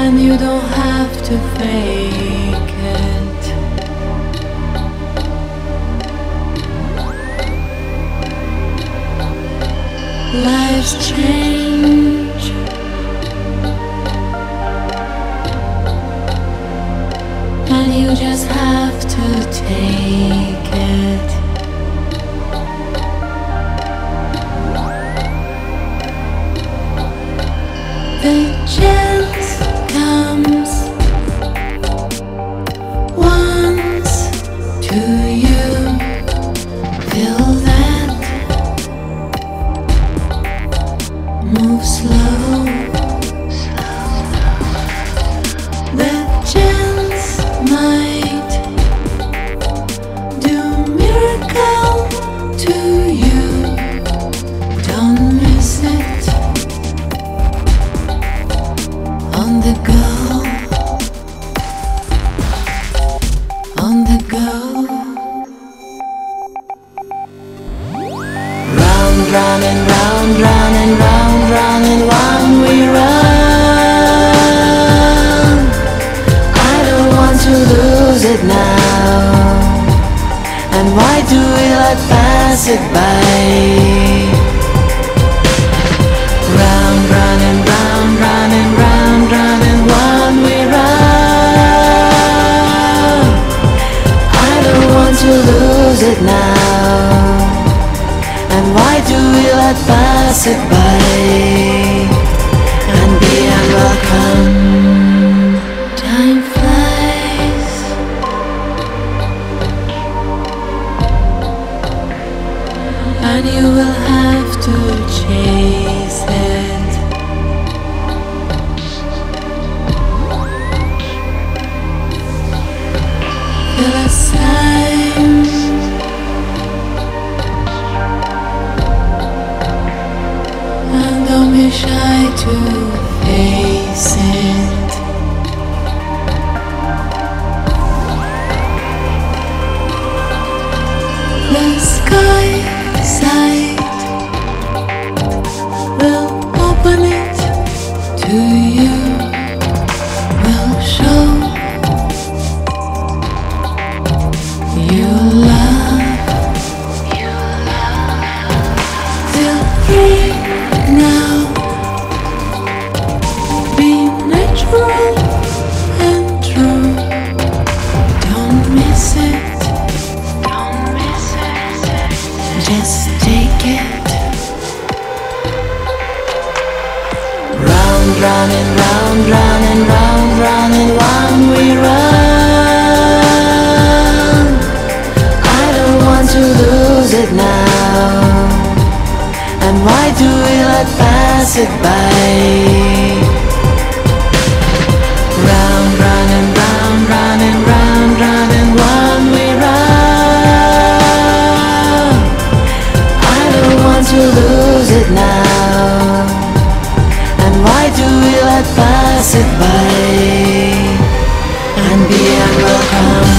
and you don't have to fake it. Lives change, and you just have to take it. The chance comes once to you. Feel that. Move slow. The chance might do miracle to you. Don't miss it. On the go, on the go. Round, round and round, round and round, round and round we run. I don't want to lose it now. And why do we let pass it by? Round, round and round, round and round, round and round we run. I don't want to lose it now. And why do we let pass it by and be unwelcome? Time flies, and you will have to chase it. Feel a sign, and don't be shy to face it. The sky side will open it to you, will show you love. Feel free now. Be natural and true. Don't miss it. Don't miss it. Just take it. Round, round and round, round and round, round and round we run. I don't want to lose it now. And why do we let pass it by? Round, round and round, round and round, round and round we run. I don't want to lose it now. And why do we let pass it by and be unwelcome?